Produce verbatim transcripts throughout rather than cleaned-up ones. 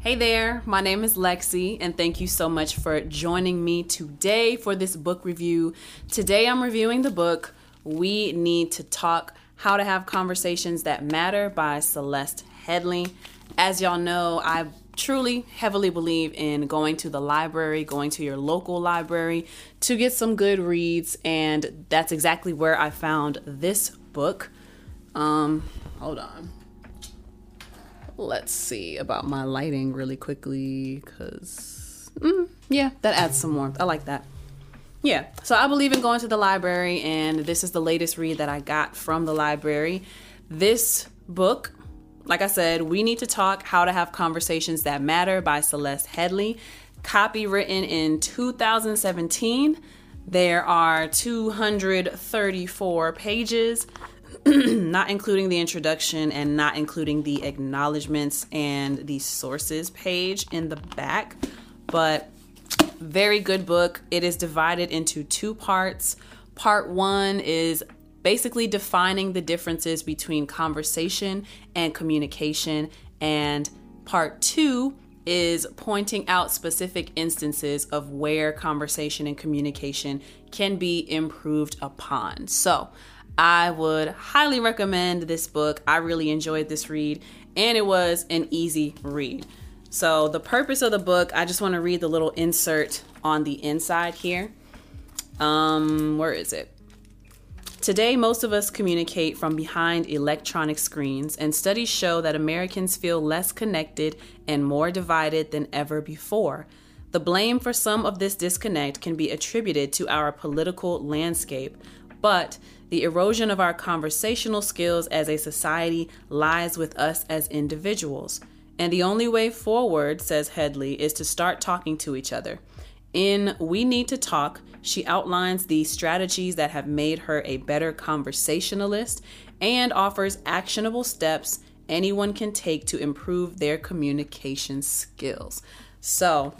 Hey there, my name is Lexi, and thank you so much for joining me today for this book review. Today I'm reviewing the book, We Need to Talk, How to Have Conversations That Matter by Celeste Headlee. As y'all know, I truly heavily believe in going to the library, going to your local library to get some good reads, and that's exactly where I found this book. Um, hold on. Let's see about my lighting really quickly, because, mm, yeah, that adds some warmth. I like that. Yeah, so I believe in going to the library, and this is the latest read that I got from the library. This book, like I said, We Need to Talk, How to Have Conversations That Matter by Celeste Headlee. Copy written in two thousand seventeen. There are two hundred thirty-four pages. Not including the introduction and not including the acknowledgments and the sources page in the back, but very good book. It is divided into two parts. Part one is basically defining the differences between conversation and communication, and part two is pointing out specific instances of where conversation and communication can be improved upon. So I would highly recommend this book. I really enjoyed this read, and it was an easy read. So the purpose of the book, I just want to read the little insert on the inside here. Um, where is it? Today, most of us communicate from behind electronic screens, and studies show that Americans feel less connected and more divided than ever before. The blame for some of this disconnect can be attributed to our political landscape, but the erosion of our conversational skills as a society lies with us as individuals. And the only way forward, says Headlee, is to start talking to each other. In We Need to Talk, she outlines the strategies that have made her a better conversationalist and offers actionable steps anyone can take to improve their communication skills. So,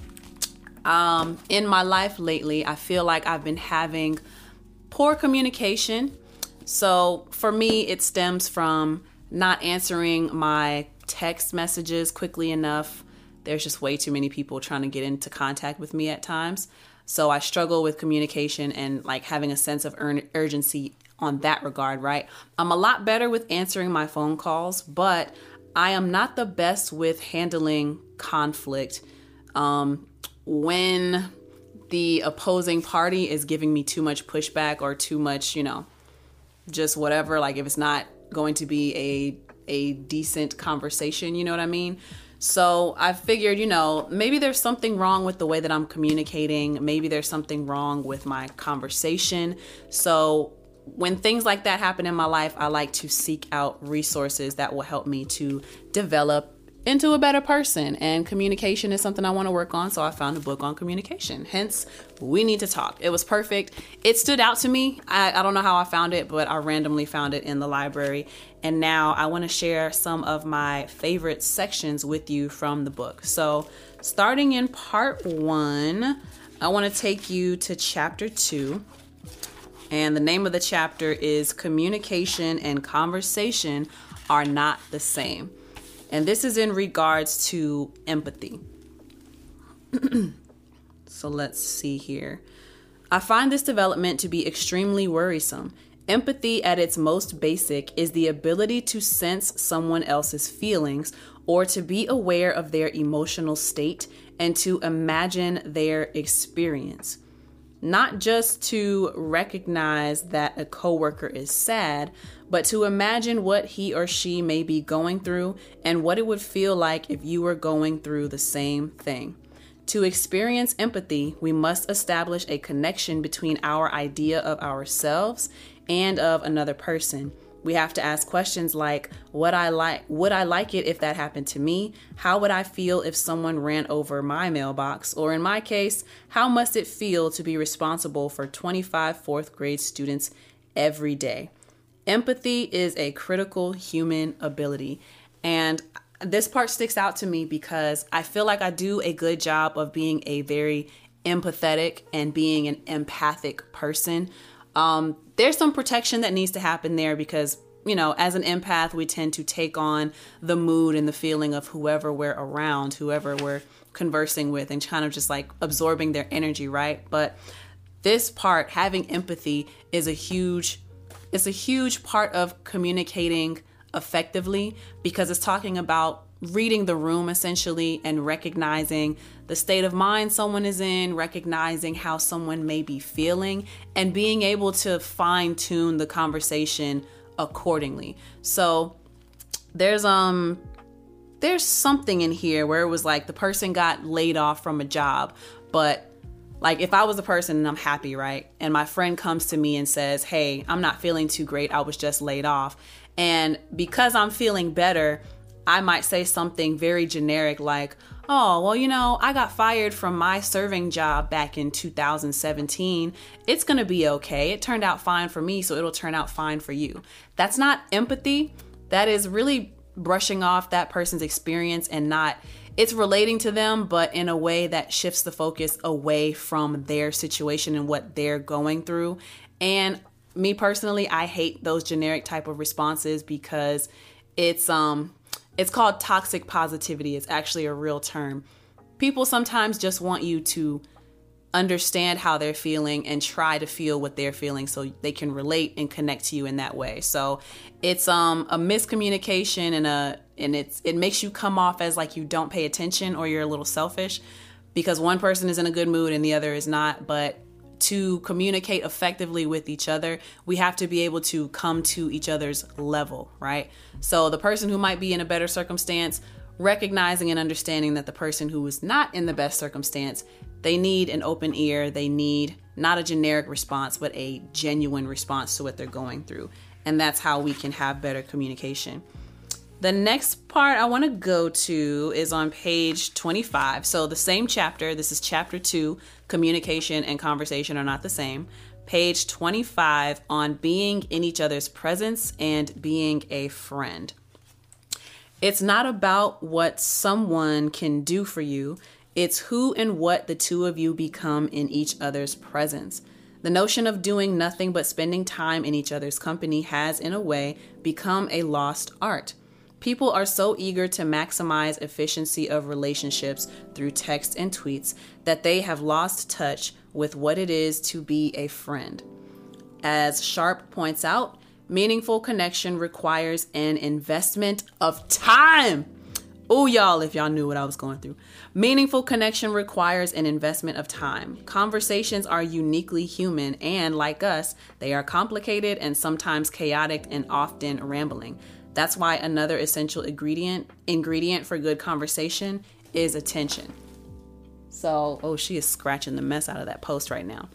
um, in my life lately, I feel like I've been having poor communication. So for me, it stems from not answering my text messages quickly enough. There's just way too many people trying to get into contact with me at times. So I struggle with communication and like having a sense of ur- urgency on that regard, right? I'm a lot better with answering my phone calls, but I am not the best with handling conflict. Um, when the opposing party is giving me too much pushback or too much, you know, just whatever, like if it's not going to be a a decent conversation, you know what I mean? So I figured, you know, maybe there's something wrong with the way that I'm communicating. Maybe there's something wrong with my conversation. So when things like that happen in my life, I like to seek out resources that will help me to develop into a better person, and communication is something I want to work on. So I found a book on communication, hence We Need to Talk. It was perfect. It stood out to me. I, I don't know how I found it, but I randomly found it in the library. And now I want to share some of my favorite sections with you from the book. So starting in part one, I want to take you to chapter two. And the name of the chapter is Communication and Conversation Are Not the Same. And this is in regards to empathy. So let's see here. I find this development to be extremely worrisome. Empathy at its most basic is the ability to sense someone else's feelings or to be aware of their emotional state and to imagine their experience. Not just to recognize that a coworker is sad, but to imagine what he or she may be going through and what it would feel like if you were going through the same thing. To experience empathy, we must establish a connection between our idea of ourselves and of another person. We have to ask questions like, would I like, would I like it if that happened to me? How would I feel if someone ran over my mailbox? Or in my case, how must it feel to be responsible for twenty-five fourth grade students every day? Empathy is a critical human ability. And this part sticks out to me because I feel like I do a good job of being a very empathetic and being an empathic person. Um, there's some protection that needs to happen there because you know, as an empath, we tend to take on the mood and the feeling of whoever we're around, whoever we're conversing with, and kind of just like absorbing their energy, right? But this part, having empathy, is a huge, it's a huge part of communicating effectively, because it's talking about reading the room essentially and recognizing the state of mind someone is in, recognizing how someone may be feeling, and being able to fine tune the conversation accordingly. So there's um there's something in here where it was like the person got laid off from a job, but like if I was the person and I'm happy, right? And my friend comes to me and says, "Hey, I'm not feeling too great. I was just laid off." And because I'm feeling better, I might say something very generic like, "Oh, well, you know, I got fired from my serving job back in two thousand seventeen. It's going to be okay. It turned out fine for me, so it'll turn out fine for you." That's not empathy. That is really brushing off that person's experience and not, it's relating to them, but in a way that shifts the focus away from their situation and what they're going through. And me personally, I hate those generic type of responses because it's, um, it's called toxic positivity. It's actually a real term. People sometimes just want you to understand how they're feeling and try to feel what they're feeling so they can relate and connect to you in that way. So it's um a miscommunication and a and it's it makes you come off as like you don't pay attention or you're a little selfish because one person is in a good mood and the other is not. But to communicate effectively with each other, we have to be able to come to each other's level, right? So the person who might be in a better circumstance, recognizing and understanding that the person who is not in the best circumstance, they need an open ear. They need not a generic response, but a genuine response to what they're going through. And that's how we can have better communication. The next part I want to go to is on page twenty-five. So the same chapter, this is chapter two, communication and conversation are not the same. Page twenty-five on being in each other's presence and being a friend. It's not about what someone can do for you. It's who and what the two of you become in each other's presence. The notion of doing nothing but spending time in each other's company has, in a way, become a lost art. People are so eager to maximize efficiency of relationships through text and tweets that they have lost touch with what it is to be a friend. As Sharp points out, meaningful connection requires an investment of time. Oh, y'all, if y'all knew what I was going through. Meaningful connection requires an investment of time. Conversations are uniquely human, and like us, they are complicated and sometimes chaotic and often rambling. That's why another essential ingredient ingredient for good conversation is attention. So, oh, she is scratching the mess out of that post right now.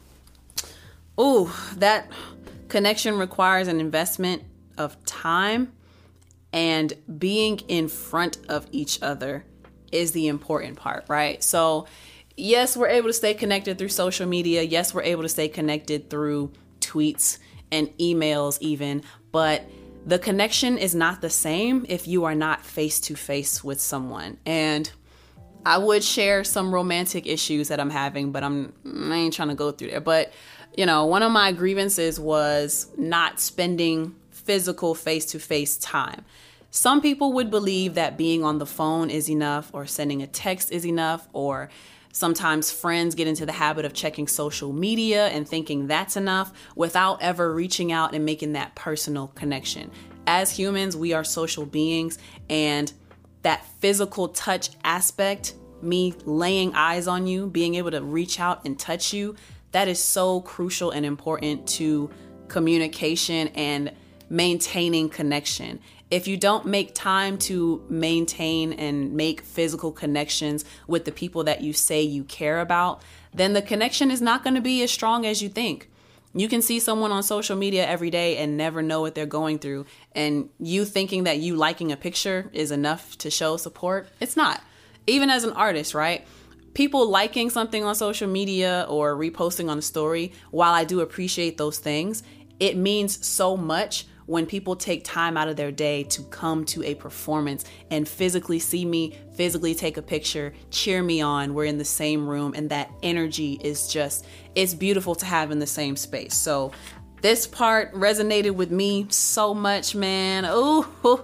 Oh, that connection requires an investment of time. And being in front of each other is the important part, right? So yes, we're able to stay connected through social media. Yes, we're able to stay connected through tweets and emails even, but the connection is not the same if you are not face to face with someone. And I would share some romantic issues that I'm having, but I'm, I ain't trying to go through there. But, you know, one of my grievances was not spending physical face-to-face time. Some people would believe that being on the phone is enough, or sending a text is enough, or sometimes friends get into the habit of checking social media and thinking that's enough without ever reaching out and making that personal connection. As humans, we are social beings, and that physical touch aspect, me laying eyes on you, being able to reach out and touch you, that is so crucial and important to communication and maintaining connection. If you don't make time to maintain and make physical connections with the people that you say you care about, then the connection is not going to be as strong as you think. You can see someone on social media every day and never know what they're going through. And you thinking that you liking a picture is enough to show support, it's not. Even as an artist, right? People liking something on social media or reposting on a story, while I do appreciate those things, it means so much when people take time out of their day to come to a performance and physically see me, physically take a picture, cheer me on. We're in the same room, and that energy is just, it's beautiful to have in the same space. So This part resonated with me so much, man. Ooh,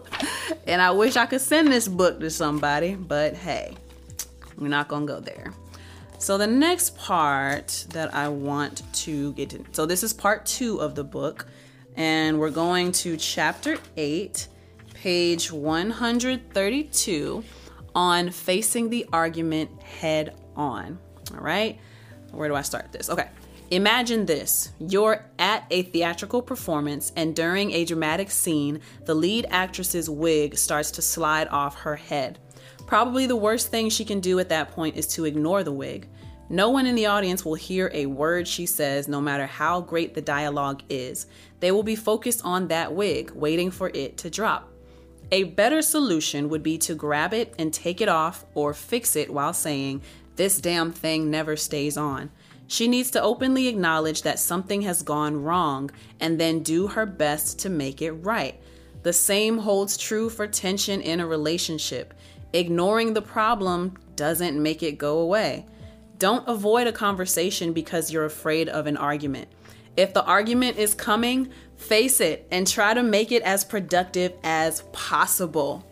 and I wish I could send this book to somebody, but hey, we're not gonna go there. So the next part that I want to get to, so this is part two of the book, and we're going to chapter eight, page one hundred thirty-two, on facing the argument head on. All right, where do I start this? Okay. Imagine this. You're at a theatrical performance, and during a dramatic scene, the lead actress's wig starts to slide off her head. Probably the worst thing she can do at that point is to ignore the wig. No one in the audience will hear a word she says, no matter how great the dialogue is. They will be focused on that wig, waiting for it to drop. A better solution would be to grab it and take it off, or fix it while saying, "This damn thing never stays on." She needs to openly acknowledge that something has gone wrong and then do her best to make it right. The same holds true for tension in a relationship. Ignoring the problem doesn't make it go away. Don't avoid a conversation because you're afraid of an argument. If the argument is coming, face it and try to make it as productive as possible.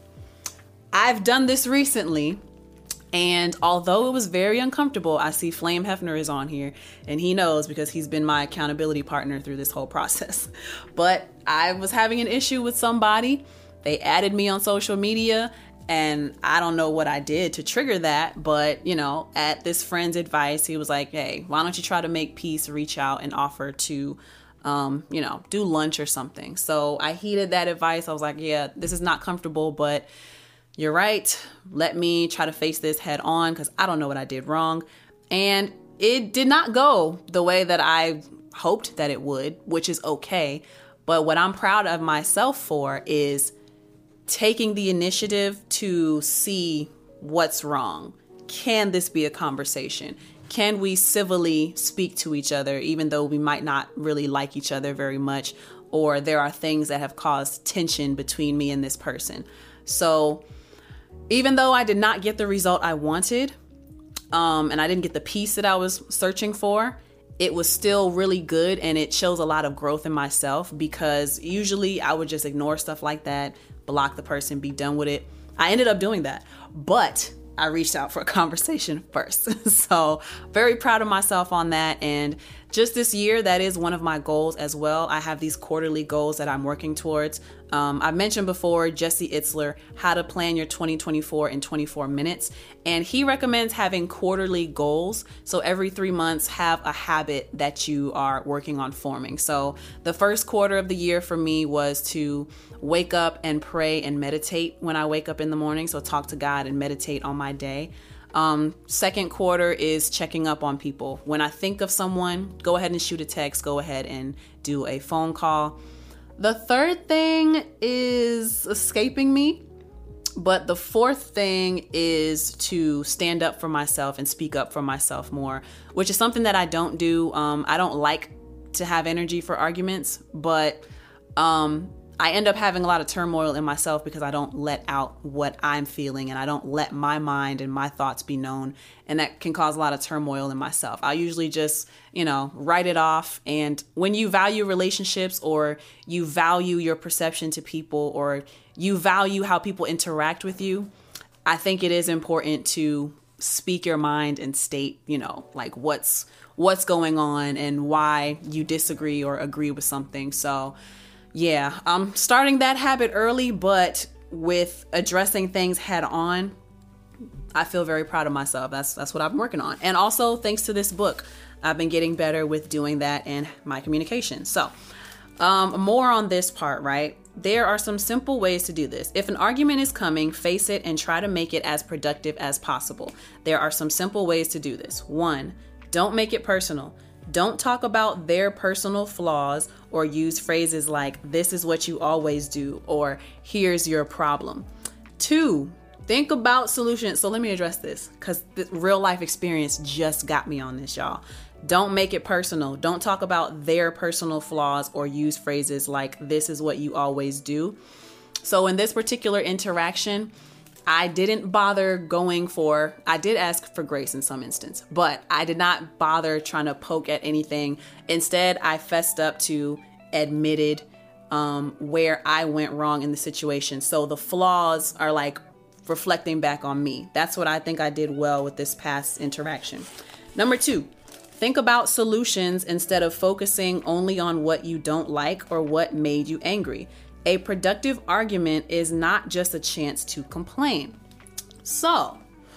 I've done this recently. And although it was very uncomfortable, I see Flame Hefner is on here, and he knows because he's been my accountability partner through this whole process. But I was having an issue with somebody. They added me on social media, and I don't know what I did to trigger that. But, you know, at this friend's advice, he was like, hey, why don't you try to make peace, reach out and offer to, um, you know, do lunch or something. So I heeded that advice. I was like, yeah, this is not comfortable, but you're right. Let me try to face this head on because I don't know what I did wrong. And it did not go the way that I hoped that it would, which is okay. But what I'm proud of myself for is taking the initiative to see what's wrong. Can this be a conversation? Can we civilly speak to each other, even though we might not really like each other very much, or there are things that have caused tension between me and this person? So even though I did not get the result I wanted, um, and I didn't get the peace that I was searching for, it was still really good, and it shows a lot of growth in myself, because usually I would just ignore stuff like that, block the person, be done with it. I ended up doing that, but I reached out for a conversation first. So very proud of myself on that. And just this year, that is one of my goals as well. I have these quarterly goals that I'm working towards. Um, I mentioned before Jesse Itzler, How to Plan Your twenty twenty-four in twenty-four minutes. And he recommends having quarterly goals. So every three months, have a habit that you are working on forming. So the first quarter of the year for me was to wake up and pray and meditate when I wake up in the morning. So talk to God and meditate on my day. Um, second quarter is checking up on people. When I think of someone, go ahead and shoot a text, go ahead and do a phone call. The third thing is escaping me, but the fourth thing is to stand up for myself and speak up for myself more, which is something that I don't do. Um, I don't like to have energy for arguments, but um, I end up having a lot of turmoil in myself because I don't let out what I'm feeling, and I don't let my mind and my thoughts be known. And that can cause a lot of turmoil in myself. I usually just, you know, write it off. And when you value relationships, or you value your perception to people, or you value how people interact with you, I think it is important to speak your mind and state, you know, like what's what's going on and why you disagree or agree with something. So yeah, I'm starting that habit early, but with addressing things head on, I feel very proud of myself. That's that's what I'm working on. And also, thanks to this book, I've been getting better with doing that in my communication. So um, more on this part, right? There are some simple ways to do this. If an argument is coming, face it and try to make it as productive as possible. There are some simple ways to do this. One, don't make it personal. Don't talk about their personal flaws or use phrases like, this is what you always do, or here's your problem. Two, think about solutions. So let me address this because the real life experience just got me on this, y'all. Don't make it personal. Don't talk about their personal flaws or use phrases like, this is what you always do. So in this particular interaction, I didn't bother going for, I did ask for grace in some instance, but I did not bother trying to poke at anything. Instead, I fessed up to admitted um, where I went wrong in the situation. So the flaws are like reflecting back on me. That's what I think I did well with this past interaction. Number two, think about solutions instead of focusing only on what you don't like or what made you angry. A productive argument is not just a chance to complain. So,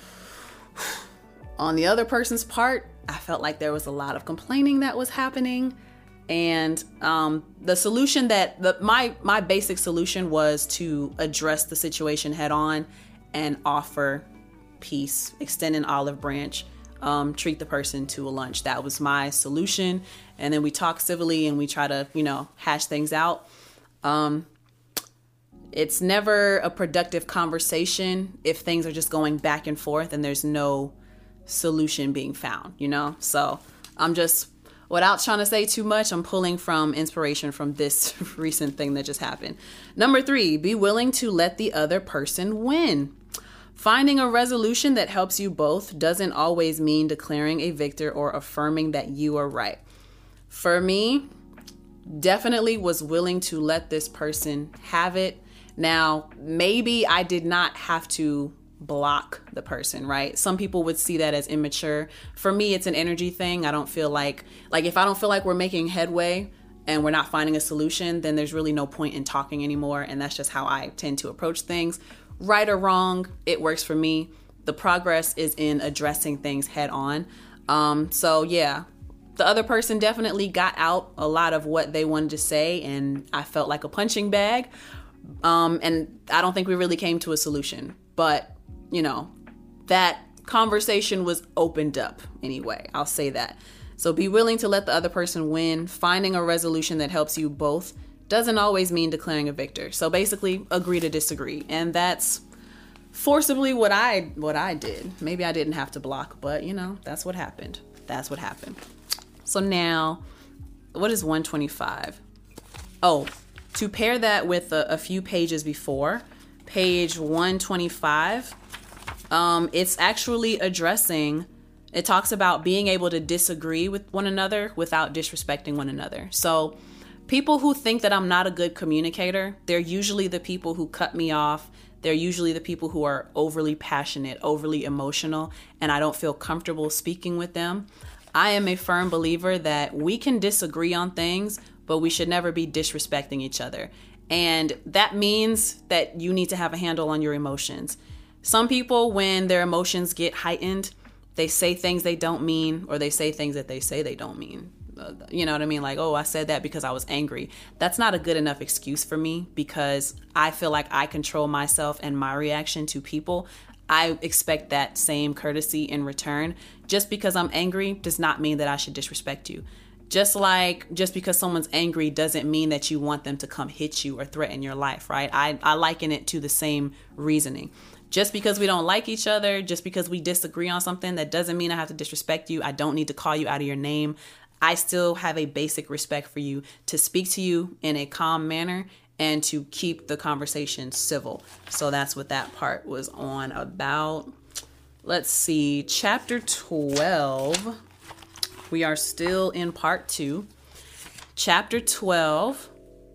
on the other person's part, I felt like there was a lot of complaining that was happening. And um, the solution that the, my my basic solution was to address the situation head on and offer peace, extend an olive branch, um, treat the person to a lunch. That was my solution. And then we talk civilly and we try to, you know, hash things out. Um, it's never a productive conversation if things are just going back and forth and there's no solution being found, you know? So I'm just, without trying to say too much, I'm pulling from inspiration from this recent thing that just happened. Number three, be willing to let the other person win. Finding a resolution that helps you both doesn't always mean declaring a victor or affirming that you are right. For me, definitely was willing to let this person have it. Now, maybe I did not have to block the person, right? Some people would see that as immature. For me, it's an energy thing. I don't feel like, like if I don't feel like we're making headway and we're not finding a solution, then there's really no point in talking anymore. And that's just how I tend to approach things. Right or wrong, it works for me. The progress is in addressing things head on. Um, so yeah, the other person definitely got out a lot of what they wanted to say, and I felt like a punching bag. Um, and I don't think we really came to a solution, but you know, that conversation was opened up anyway. I'll say that. So be willing to let the other person win. Finding a resolution that helps you both doesn't always mean declaring a victor. So basically, agree to disagree. And that's forcibly what I what I did. Maybe I didn't have to block, but you know, that's what happened. That's what happened. So now, what is one twenty-five? Oh, to pair that with a, a few pages before, page one twenty-five, um, it's actually addressing, it talks about being able to disagree with one another without disrespecting one another. So people who think that I'm not a good communicator, they're usually the people who cut me off. They're usually the people who are overly passionate, overly emotional, and I don't feel comfortable speaking with them. I am a firm believer that we can disagree on things, but we should never be disrespecting each other. And that means that you need to have a handle on your emotions. Some people, when their emotions get heightened, they say things they don't mean, or they say things that they say they don't mean. You know what I mean? Like, oh, I said that because I was angry. That's not a good enough excuse for me, because I feel like I control myself and my reaction to people. I expect that same courtesy in return. Just because I'm angry does not mean that I should disrespect you. Just like just because someone's angry doesn't mean that you want them to come hit you or threaten your life, right? I, I liken it to the same reasoning. Just because we don't like each other, just because we disagree on something, that doesn't mean I have to disrespect you. I don't need to call you out of your name. I still have a basic respect for you to speak to you in a calm manner and to keep the conversation civil. So that's what that part was on about. Let's see, chapter twelve. We are still in part two. Chapter twelve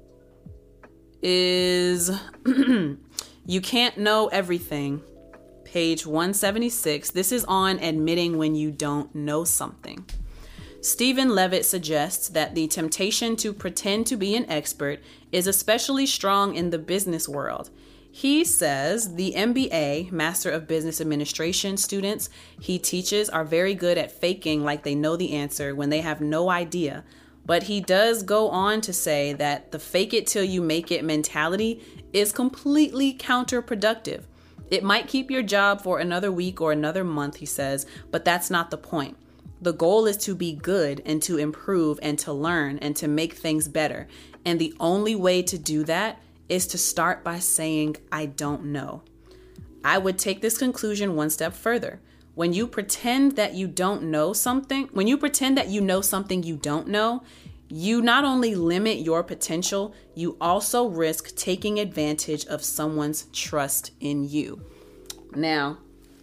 is You Can't Know Everything, page one seventy-six. This is on admitting when you don't know something. Stephen Levitt suggests that the temptation to pretend to be an expert is especially strong in the business world. He says the M B A, Master of Business Administration, students he teaches are very good at faking like they know the answer when they have no idea. But he does go on to say that the fake it till you make it mentality is completely counterproductive. It might keep your job for another week or another month, he says, but that's not the point. The goal is to be good and to improve and to learn and to make things better. And the only way to do that is to start by saying, I don't know. I would take this conclusion one step further. When you pretend that you don't know something, when you pretend that you know something you don't know, you not only limit your potential, you also risk taking advantage of someone's trust in you. Now,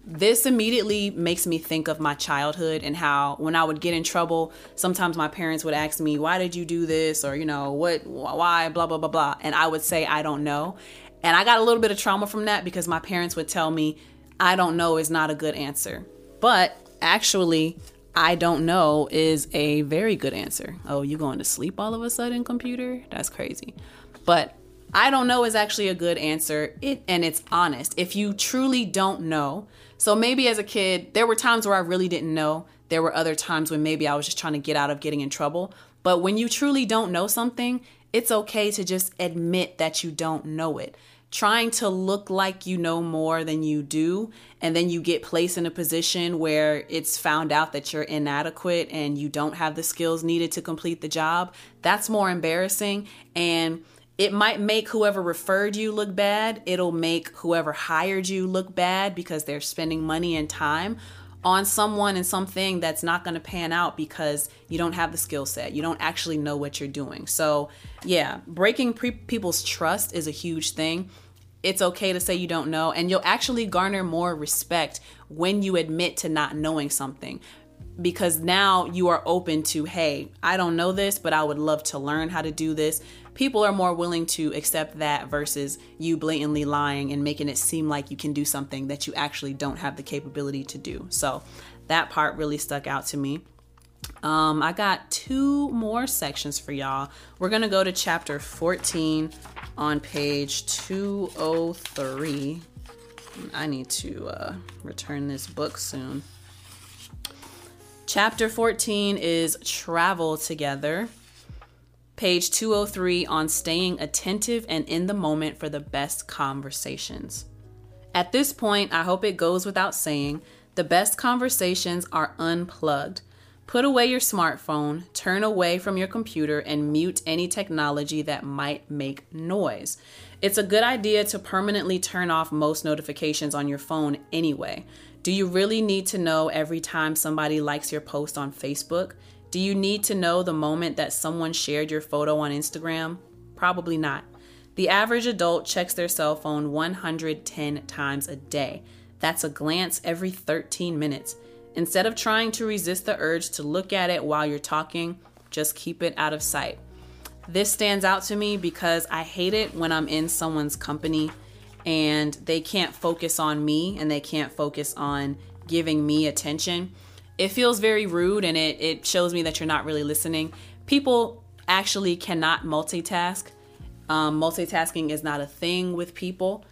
This immediately makes me think of my childhood and how when I would get in trouble, sometimes my parents would ask me, why did you do this? Or, you know, what, why, blah, blah, blah, blah. And I would say, I don't know. And I got a little bit of trauma from that because my parents would tell me, I don't know is not a good answer. But actually, I don't know is a very good answer. Oh, you going to sleep all of a sudden, computer? That's crazy. But I don't know is actually a good answer. It and it's honest. If you truly don't know, so maybe as a kid, there were times where I really didn't know. There were other times when maybe I was just trying to get out of getting in trouble. But when you truly don't know something, it's okay to just admit that you don't know it. Trying to look like you know more than you do, and then you get placed in a position where it's found out that you're inadequate and you don't have the skills needed to complete the job, that's more embarrassing. And it might make whoever referred you look bad. It'll make whoever hired you look bad because they're spending money and time on someone and something that's not going to pan out because you don't have the skill set. You don't actually know what you're doing. So yeah, breaking pre- people's trust is a huge thing. It's okay to say you don't know, and you'll actually garner more respect when you admit to not knowing something, because now you are open to, hey, I don't know this, but I would love to learn how to do this. People are more willing to accept that versus you blatantly lying and making it seem like you can do something that you actually don't have the capability to do. So that part really stuck out to me. Um, I got two more sections for y'all. We're going to go to chapter fourteen on page two oh three. I need to uh, return this book soon. Chapter fourteen is Travel Together. Page two oh three on staying attentive and in the moment for the best conversations. At this point, I hope it goes without saying, the best conversations are unplugged. Put away your smartphone, turn away from your computer, and mute any technology that might make noise. It's a good idea to permanently turn off most notifications on your phone anyway. Do you really need to know every time somebody likes your post on Facebook? Do you need to know the moment that someone shared your photo on Instagram? Probably not. The average adult checks their cell phone one hundred ten times a day. That's a glance every thirteen minutes. Instead of trying to resist the urge to look at it while you're talking, just keep it out of sight. This stands out to me because I hate it when I'm in someone's company and they can't focus on me and they can't focus on giving me attention. It feels very rude, and it, it shows me that you're not really listening. People actually cannot multitask. Um, multitasking is not a thing with people.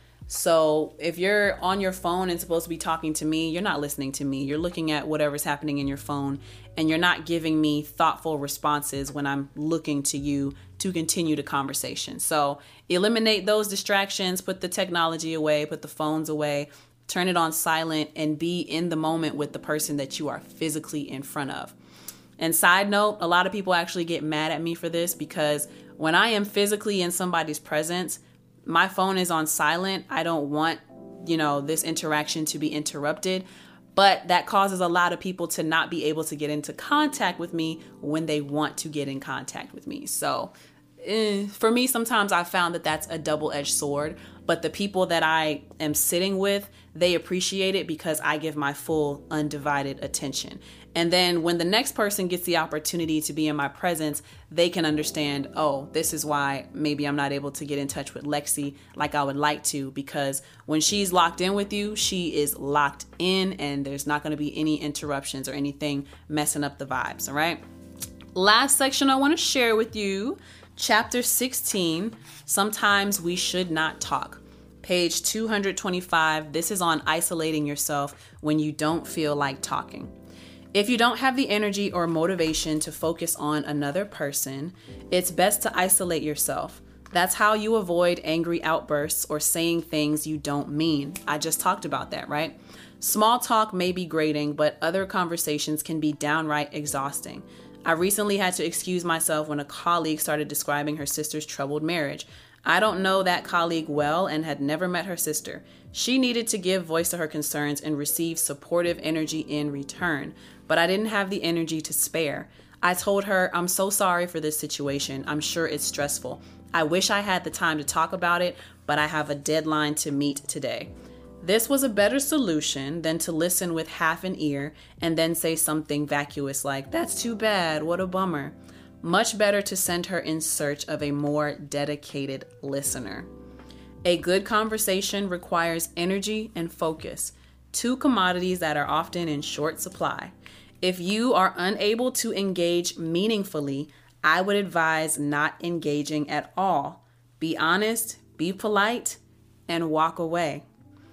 So if you're on your phone and supposed to be talking to me, you're not listening to me. You're looking at whatever's happening in your phone, and you're not giving me thoughtful responses when I'm looking to you to continue the conversation. So eliminate those distractions, put the technology away, put the phones away, turn it on silent, and be in the moment with the person that you are physically in front of. And side note, a lot of people actually get mad at me for this because when I am physically in somebody's presence, my phone is on silent. I don't want, you know, this interaction to be interrupted, but that causes a lot of people to not be able to get into contact with me when they want to get in contact with me. So eh, for me, sometimes I've found that that's a double-edged sword, but the people that I am sitting with, they appreciate it because I give my full undivided attention. And then when the next person gets the opportunity to be in my presence, they can understand, oh, this is why maybe I'm not able to get in touch with Lexi like I would like to, because when she's locked in with you, she is locked in and there's not going to be any interruptions or anything messing up the vibes. All right. Last section I want to share with you, chapter sixteen, sometimes we should not talk. Page two hundred twenty-five. This is on isolating yourself when you don't feel like talking. If you don't have the energy or motivation to focus on another person, it's best to isolate yourself. That's how you avoid angry outbursts or saying things you don't mean. I just talked about that, right? Small talk may be grating, but other conversations can be downright exhausting. I recently had to excuse myself when a colleague started describing her sister's troubled marriage. I don't know that colleague well and had never met her sister. She needed to give voice to her concerns and receive supportive energy in return, but I didn't have the energy to spare. I told her, I'm so sorry for this situation. I'm sure it's stressful. I wish I had the time to talk about it, but I have a deadline to meet today. This was a better solution than to listen with half an ear and then say something vacuous like, "That's too bad, what a bummer." Much better to send her in search of a more dedicated listener. A good conversation requires energy and focus, two commodities that are often in short supply. If you are unable to engage meaningfully, I would advise not engaging at all. Be honest, be polite, and walk away.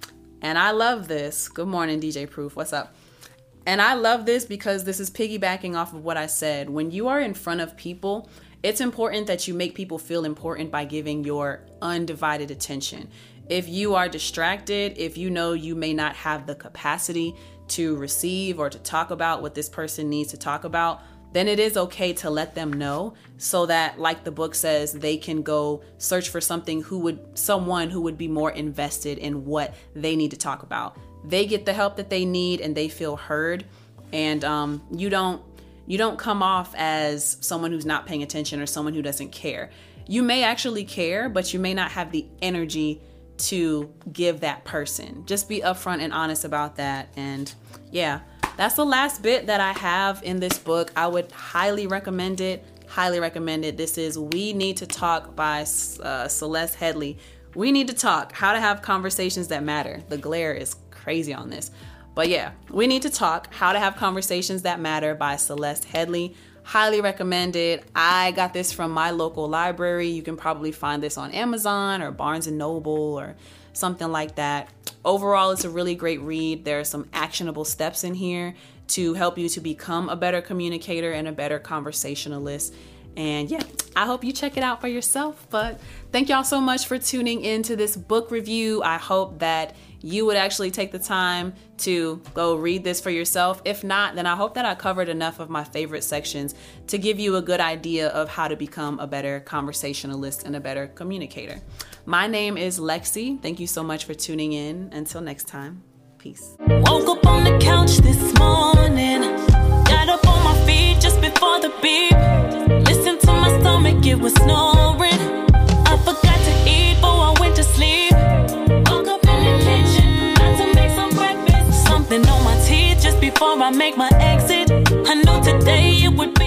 And I love this. Good morning, D J Proof. What's up? And I love this because this is piggybacking off of what I said. When you are in front of people, it's important that you make people feel important by giving your undivided attention. If you are distracted, if you know you may not have the capacity to receive or to talk about what this person needs to talk about, then it is okay to let them know so that, like the book says, they can go search for something who would, someone who would be more invested in what they need to talk about. They get the help that they need and they feel heard. And um, you don't, you don't come off as someone who's not paying attention or someone who doesn't care. You may actually care, but you may not have the energy to give that person. Just be upfront and honest about that. And yeah, that's the last bit that I have in this book. I would highly recommend it. Highly recommend it. This is We Need to Talk by uh, Celeste Headlee. We need to talk. How to have conversations that matter. The glare is crazy on this. But yeah, We Need to Talk. How to have conversations that matter by Celeste Headlee. Highly recommend it. I got this from my local library. You can probably find this on Amazon or Barnes and Noble or something like that. Overall, it's a really great read. There are some actionable steps in here to help you to become a better communicator and a better conversationalist. And yeah, I hope you check it out for yourself. But thank y'all so much for tuning into this book review. I hope that you would actually take the time to go read this for yourself. If not, then I hope that I covered enough of my favorite sections to give you a good idea of how to become a better conversationalist and a better communicator. My name is Lexi. Thank you so much for tuning in. Until next time, peace. Woke up on the couch this morning, got up on my feet just before the beep. Listened to my stomach, it was snoring. I forgot to eat before I went to sleep. Woke up in the kitchen, about to make some breakfast. Something on my teeth just before I make my exit. I knew today it would be